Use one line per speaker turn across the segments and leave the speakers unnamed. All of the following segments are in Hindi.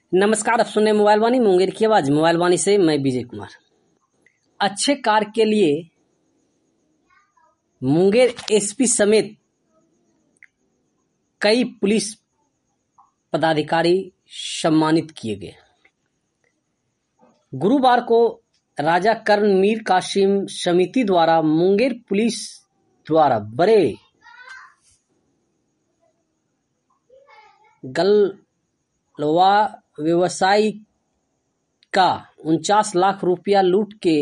नमस्कार, आप सुन रहे मोबाइल वाणी मुंगेर की आवाज। मोबाइल वाणी से मैं विजय कुमार। अच्छे कार्य के लिए मुंगेर एसपी समेत कई पुलिस पदाधिकारी सम्मानित किए गए। गुरुवार को राजा कर्ण मीर कासिम समिति द्वारा मुंगेर पुलिस द्वारा बड़े गलवा व्यवसायी का 49 लाख रुपया लूट के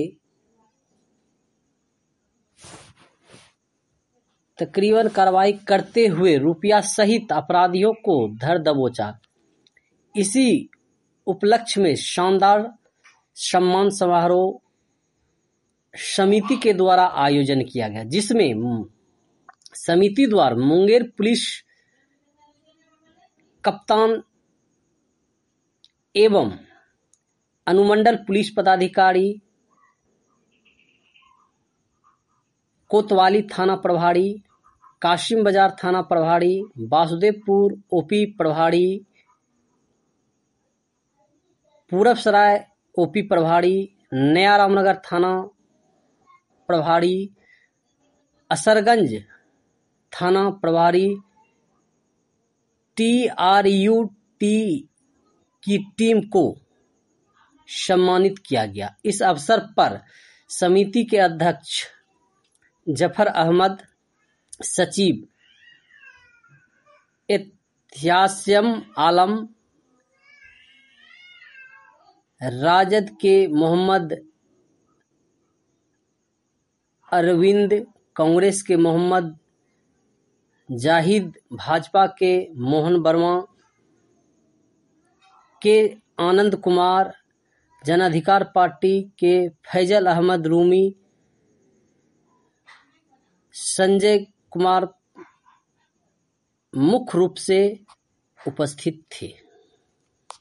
तकरीबन कार्रवाई करते हुए रुपया सहित अपराधियों को धर दबोचा। इसी उपलक्ष्य में शानदार सम्मान समारोह समिति के द्वारा आयोजन किया गया, जिसमें समिति द्वारा मुंगेर पुलिस कप्तान एवं अनुमंडल पुलिस पदाधिकारी, कोतवाली थाना प्रभारी, कासिम बाजार थाना प्रभारी, वासुदेवपुर ओपी प्रभारी, पूरब सराय ओपी प्रभारी, नया रामनगर थाना प्रभारी, असरगंज थाना प्रभारी, TRUT की टीम को सम्मानित किया गया। इस अवसर पर समिति के अध्यक्ष जफर अहमद, सचिव एहतियासम आलम, राजद के मोहम्मद अरविंद, कांग्रेस के मोहम्मद जाहिद, भाजपा के मोहन वर्मा, के आनंद कुमार, जन अधिकार पार्टी के फैजल अहमद रूमी, संजय कुमार मुख्य रूप से उपस्थित थे।